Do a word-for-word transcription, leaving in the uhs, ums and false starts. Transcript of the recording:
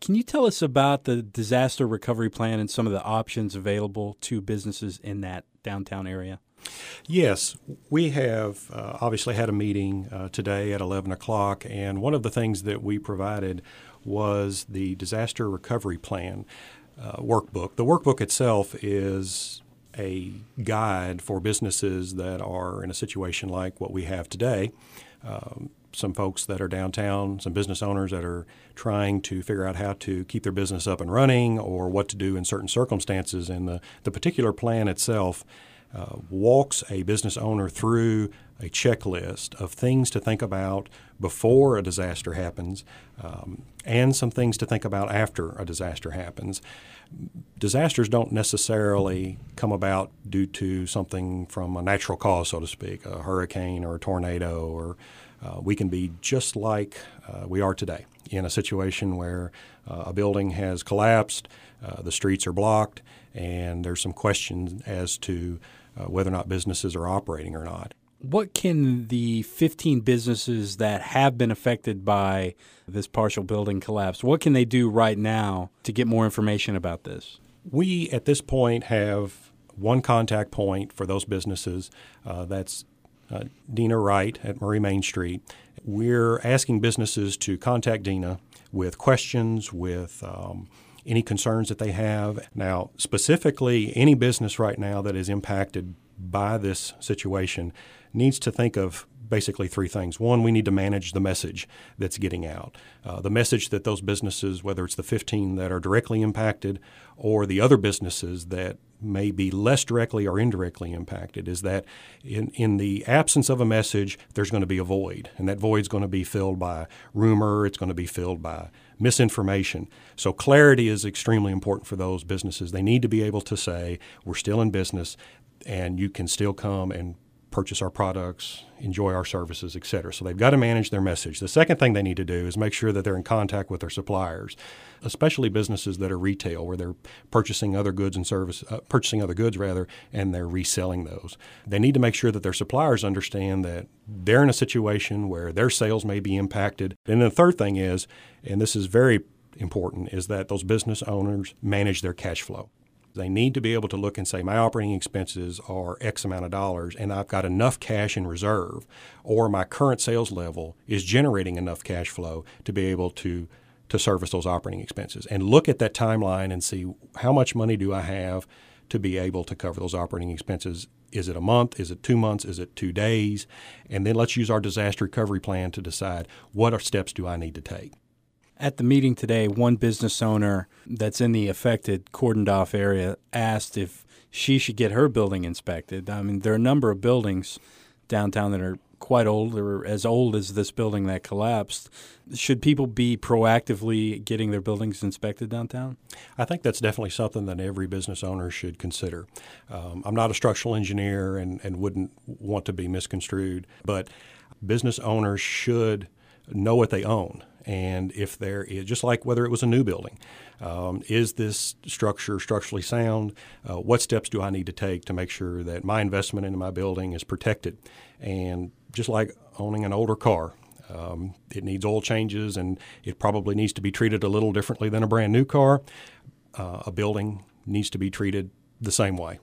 Can you tell us about the disaster recovery plan and some of the options available to businesses in that downtown area? Yes, we have uh, obviously had a meeting uh, today at eleven o'clock, and one of the things that we provided was the disaster recovery plan uh, workbook. The workbook itself is a guide for businesses that are in a situation like what we have today. Um, some folks that are downtown, some business owners that are trying to figure out how to keep their business up and running or what to do in certain circumstances. And the, the particular plan itself uh, walks a business owner through a checklist of things to think about before a disaster happens um, and some things to think about after a disaster happens. Disasters don't necessarily come about due to something from a natural cause, so to speak, a hurricane or a tornado, or uh, we can be just like uh, we are today in a situation where uh, a building has collapsed, uh, the streets are blocked, and there's some questions as to uh, whether or not businesses are operating or not. What can the fifteen businesses that have been affected by this partial building collapse, what can they do right now to get more information about this? We, at this point, have one contact point for those businesses. Uh, that's uh, Dina Wright at Murray Main Street. We're asking businesses to contact Dina with questions, with um, any concerns that they have. Now, specifically, any business right now that is impacted by this situation needs to think of basically three things. One, we need to manage the message that's getting out. Uh, the message that those businesses, whether it's the fifteen that are directly impacted or the other businesses that may be less directly or indirectly impacted, is that in, in the absence of a message, there's going to be a void. And that void's going to be filled by rumor. It's going to be filled by misinformation. So clarity is extremely important for those businesses. They need to be able to say, we're still in business, and you can still come and purchase our products, enjoy our services, et cetera. So they've got to manage their message. The second thing they need to do is make sure that they're in contact with their suppliers, especially businesses that are retail, where they're purchasing other goods and service, uh, purchasing other goods rather, and they're reselling those. They need to make sure that their suppliers understand that they're in a situation where their sales may be impacted. And the third thing is, and this is very important, is that those business owners manage their cash flow. They need to be able to look and say, my operating expenses are X amount of dollars, and I've got enough cash in reserve, or my current sales level is generating enough cash flow to be able to, to service those operating expenses. And look at that timeline and see, how much money do I have to be able to cover those operating expenses? Is it a month? Is it two months? Is it two days? And then let's use our disaster recovery plan to decide, what are steps do I need to take? At the meeting today, one business owner that's in the affected cordoned off area asked if she should get her building inspected. I mean, there are a number of buildings downtown that are quite old, or as old as this building that collapsed. Should people be proactively getting their buildings inspected downtown? I think that's definitely something that every business owner should consider. Um, I'm not a structural engineer and, and wouldn't want to be misconstrued, but business owners should know what they own. And if there is, just like whether it was a new building, um, is this structure structurally sound? Uh, what steps do I need to take to make sure that my investment into my building is protected? And just like owning an older car, um, it needs oil changes, and it probably needs to be treated a little differently than a brand new car. Uh, a building needs to be treated the same way.